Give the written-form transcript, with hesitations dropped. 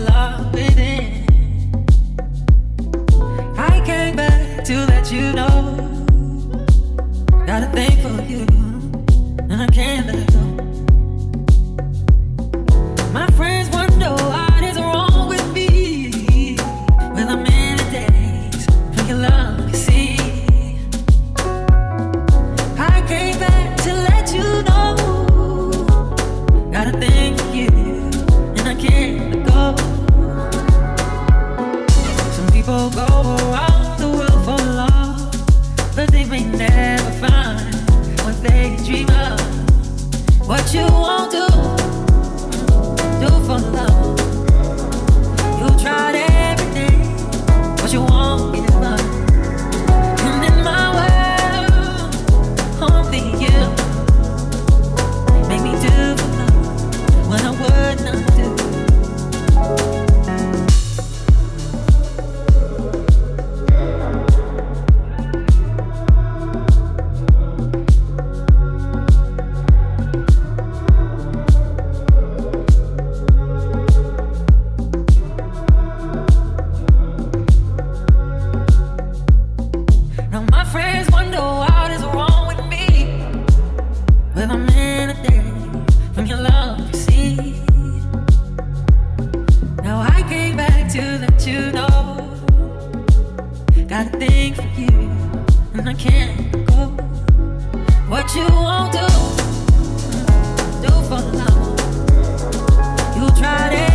love within. I came back to let you know. Got a thing for you, and I can't let go. My friends wonder what is wrong with me when I'm in the days for your love, you see. I came back to let you know. Got a thing for you, and I can't let go. Some people go around the world for love, but they may never find what they dream of. What you won't do for love. You tried everything, but you won't give up. And in my world, only you make me do for love what I would not do. Got a thing for you, and I can't go. What you won't do for love. You tried it.